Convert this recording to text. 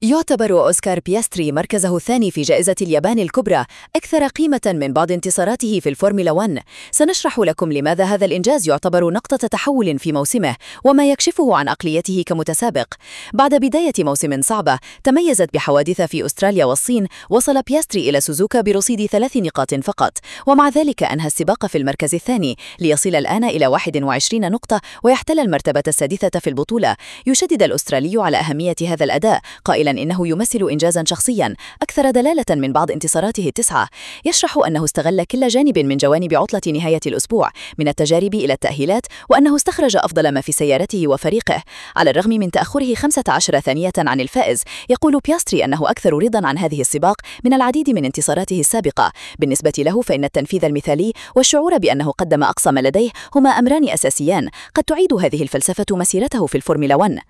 يعتبر أوسكار بياستري مركزه الثاني في جائزة اليابان الكبرى أكثر قيمة من بعض انتصاراته في الفورمولا 1. سنشرح لكم لماذا هذا الإنجاز يعتبر نقطة تحول في موسمه وما يكشفه عن عقليته كمتسابق. بعد بداية موسم صعبة تميزت بحوادث في أستراليا والصين، وصل بياستري إلى سوزوكا برصيد 3 نقاط فقط، ومع ذلك أنهى السباق في المركز الثاني ليصل الآن إلى 21 نقطة ويحتل المرتبة السادسة في البطولة. يشدد الأسترالي على أهمية هذا الأداء قائلا إنه يمثل إنجازا شخصيا أكثر دلالة من بعض انتصاراته التسعة. يشرح أنه استغل كل جانب من جوانب عطلة نهاية الأسبوع من التجارب إلى التأهيلات، وأنه استخرج أفضل ما في سيارته وفريقه. على الرغم من تأخره 15 ثانية عن الفائز، يقول بياستري أنه أكثر رضا عن هذه السباق من العديد من انتصاراته السابقة. بالنسبة له فإن التنفيذ المثالي والشعور بأنه قدم أقصى ما لديه هما أمران أساسيان قد تعيد هذه الفلسفة مسيرته في الفورمولا 1.